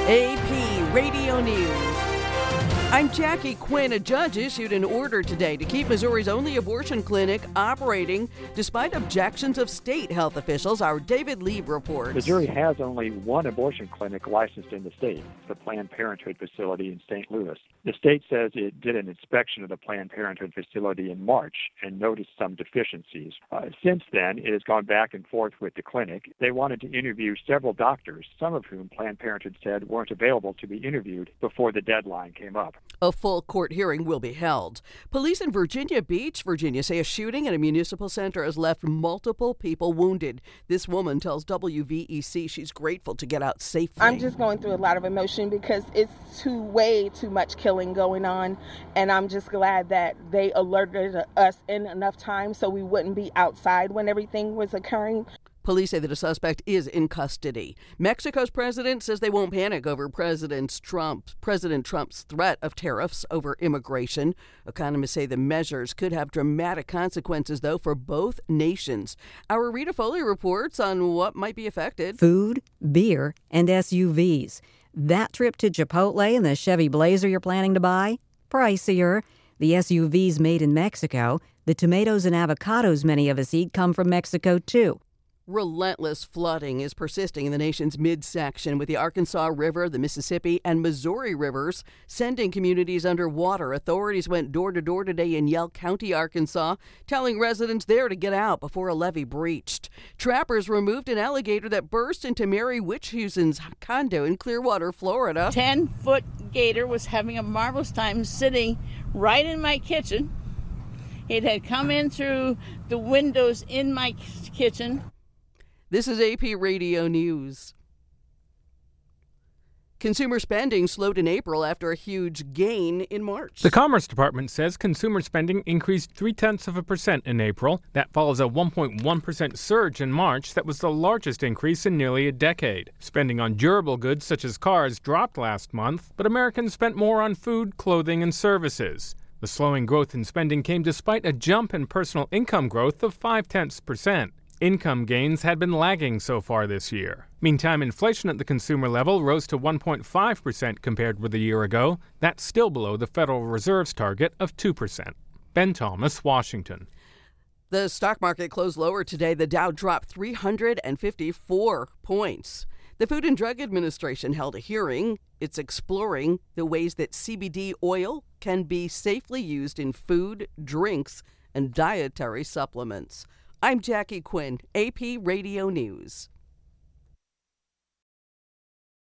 AP Radio News. I'm Jackie Quinn. A judge issued an order today to keep Missouri's only abortion clinic operating despite objections of state health officials. Our David Lieb reports. Missouri has only one abortion clinic licensed in the state, the Planned Parenthood facility in St. Louis. The state says it did an inspection of the Planned Parenthood facility in March and noticed some deficiencies. Since then, it has gone back and forth with the clinic. They wanted to interview several doctors, some of whom Planned Parenthood said weren't available to be interviewed before the deadline came up. A full court hearing will be held. Police in Virginia Beach, Virginia, say a shooting at a municipal center has left multiple people wounded. This woman tells WVEC she's grateful to get out safely. I'm just going through a lot of emotion because it's way too much killing going on, and I'm just glad that they alerted us in enough time so we wouldn't be outside when everything was occurring. Police say that a suspect is in custody. Mexico's president says they won't panic over President Trump's threat of tariffs over immigration. Economists say the measures could have dramatic consequences, though, for both nations. Our Rita Foley reports on what might be affected. Food, beer, and SUVs. That trip to Chipotle and the Chevy Blazer you're planning to buy? Pricier. The SUVs made in Mexico. The tomatoes and avocados many of us eat come from Mexico, too. Relentless flooding is persisting in the nation's midsection, with the Arkansas River, the Mississippi, and Missouri rivers sending communities underwater. Authorities went door to door today in Yell County, Arkansas, telling residents there to get out before a levee breached. Trappers removed an alligator that burst into Mary Wichhusen's condo in Clearwater, Florida. 10-foot gator was having a marvelous time sitting right in my kitchen. It had come in through the windows in my kitchen. This is AP Radio News. Consumer spending slowed in April after a huge gain in March. The Commerce Department says consumer spending increased 0.3% in April. That follows a 1.1% surge in March that was the largest increase in nearly a decade. Spending on durable goods such as cars dropped last month, but Americans spent more on food, clothing, and services. The slowing growth in spending came despite a jump in personal income growth of 0.5%. Income gains had been lagging so far this year. Meantime, inflation at the consumer level rose to 1.5% compared with a year ago. That's still below the Federal Reserve's target of 2%. Ben Thomas, Washington. The stock market closed lower today. The Dow dropped 354 points. The Food and Drug Administration held a hearing. It's exploring the ways that CBD oil can be safely used in food, drinks, and dietary supplements. I'm Jackie Quinn, AP Radio News.